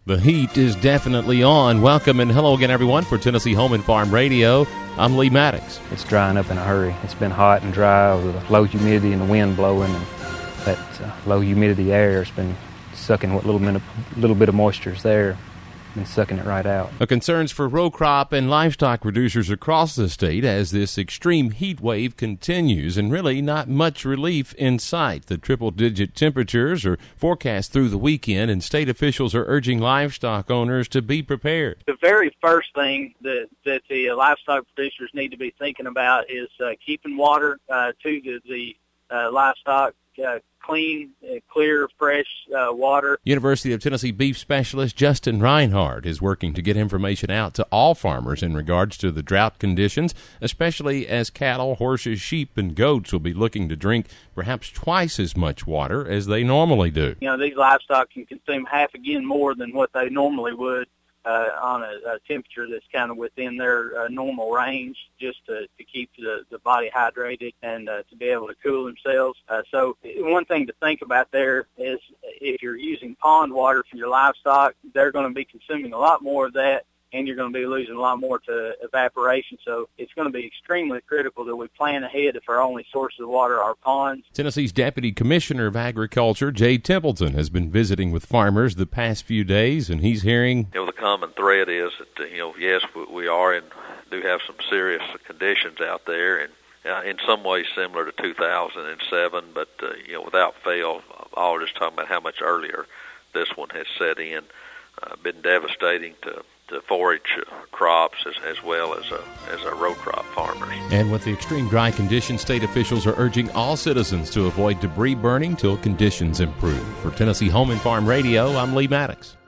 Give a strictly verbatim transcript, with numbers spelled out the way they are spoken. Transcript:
The heat is definitely on. Welcome and hello again, everyone, for Tennessee Home and Farm Radio. I'm Lee Maddox. It's drying up in a hurry. It's been hot and dry with the low humidity and the wind blowing, and that uh, low humidity air has been sucking what little bit of, little bit of moisture is there, been sucking it right out. The concerns for row crop and livestock producers across the state as this extreme heat wave continues, and really not much relief in sight. The triple-digit temperatures are forecast through the weekend, and state officials are urging livestock owners to be prepared. The very first thing that, that the livestock producers need to be thinking about is uh, keeping water uh, to the, the uh, livestock uh, clean, uh, clear, fresh uh, water. University of Tennessee beef specialist Justin Reinhardt is working to get information out to all farmers in regards to the drought conditions, especially as cattle, horses, sheep, and goats will be looking to drink perhaps twice as much water as they normally do. You know, these livestock can consume half again more than what they normally would uh, on a, a temperature that's kind of within their uh, normal range, just to, to keep the, the body hydrated and uh, to be able to cool themselves. Uh, so one thing to think about there is if you're using pond water for your livestock, they're going to be consuming a lot more of that, and you're going to be losing a lot more to evaporation. So it's going to be extremely critical that we plan ahead if our only sources of water are ponds. Tennessee's Deputy Commissioner of Agriculture, Jay Templeton, has been visiting with farmers the past few days, and he's hearing... You know, the common thread is that, you know, yes, we are and do have some serious conditions out there, and uh, in some ways similar to two thousand seven, but, uh, you know, without fail, all just talking about how much earlier this one has set in, uh, been devastating to to forage crops as, as well as a, as a row crop farmers. And with the extreme dry conditions, state officials are urging all citizens to avoid debris burning till conditions improve. For Tennessee Home and Farm Radio, I'm Lee Maddox.